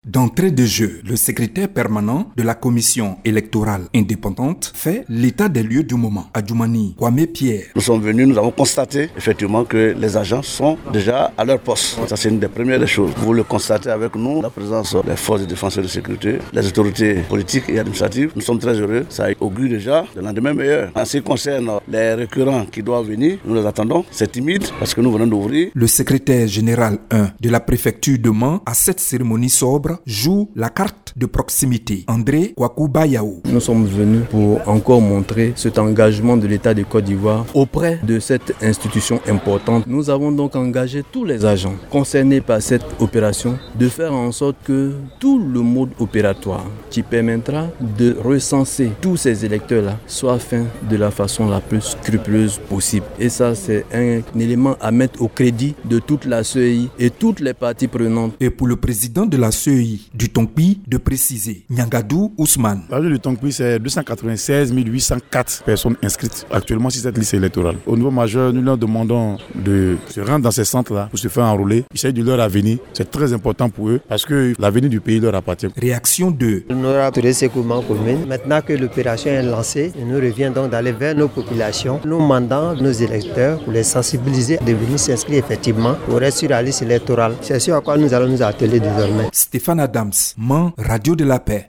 D'entrée de jeu, le secrétaire permanent de la commission électorale indépendante fait l'état des lieux du moment. Adjoumani Kwame Pierre. Nous sommes venus, nous avons constaté effectivement que les agents sont déjà à leur poste. Ça, c'est une des premières choses. Vous le constatez avec nous, la présence des forces de défense et de sécurité, les autorités politiques et administratives. Nous sommes très heureux. Ça augure déjà de lendemain meilleur. En ce qui concerne les récurrents qui doivent venir, nous les attendons. C'est timide parce que nous venons d'ouvrir. Le secrétaire général 1 de la préfecture de Mans, à cette cérémonie sobre, joue la carte de proximité. André Kwakubayao. Nous sommes venus pour encore montrer cet engagement de l'État de Côte d'Ivoire auprès de cette institution importante. Nous avons donc engagé tous les agents concernés par cette opération de faire en sorte que tout le mode opératoire qui permettra de recenser tous ces électeurs-là soit fait de la façon la plus scrupuleuse possible. Et ça, c'est un élément à mettre au crédit de toute la CEI et toutes les parties prenantes. Et pour le président de la CEI du Tonkpi de préciser, Nyangadou Ousmane. La ville du Tonkpi, c'est 296 804 personnes inscrites actuellement sur cette liste électorale. Au niveau majeur, nous leur demandons de se rendre dans ces centres-là pour se faire enrôler. Il s'agit de leur avenir. C'est très important pour eux parce que l'avenir du pays leur appartient. Réaction 2. Maintenant que l'opération est lancée, il nous revient donc d'aller vers nos populations. Nous mandons nos électeurs pour les sensibiliser de venir s'inscrire effectivement pour être sur la liste électorale. C'est sur à quoi nous allons nous atteler désormais. Stéphane Adams, Mans, Radio de la Paix.